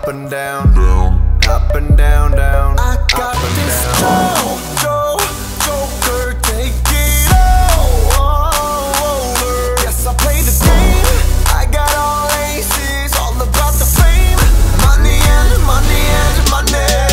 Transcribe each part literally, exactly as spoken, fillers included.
up and down, down, up and down, down. I got up and this down. Joe, Joker, take it all over. Yes, I play the game. I got all aces, all about the fame, money and money and money.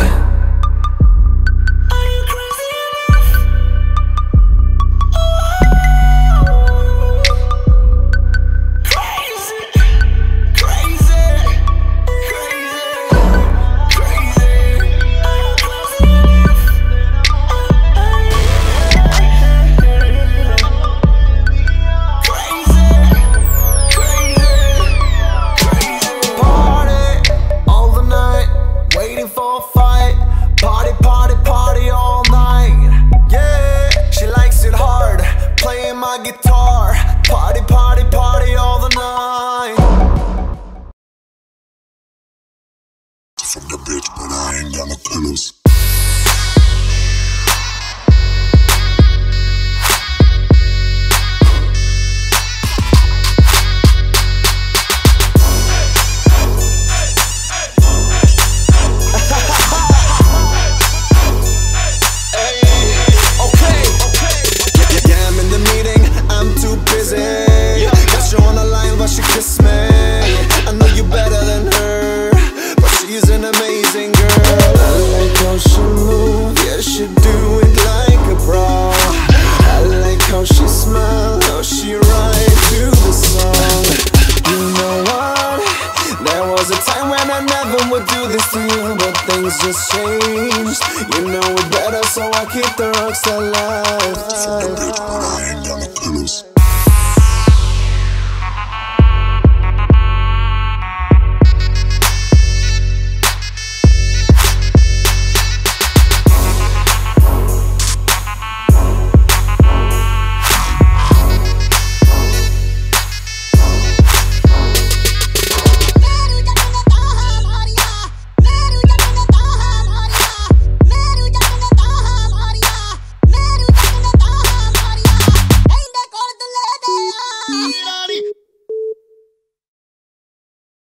For a fight, party, party, party all night. Yeah, she likes it hard, playing my guitar. Party, party, party all the night. From the bitch, but I ain't got no colors. She kissed me. I know you better than her, but she's an amazing girl. I like how she moves, yeah, she do it like a pro. I like how she smiles, how she rides to the song. You know what? There was a time when I never would do this to you, but things just changed. You know it better, so I keep the rocks alive.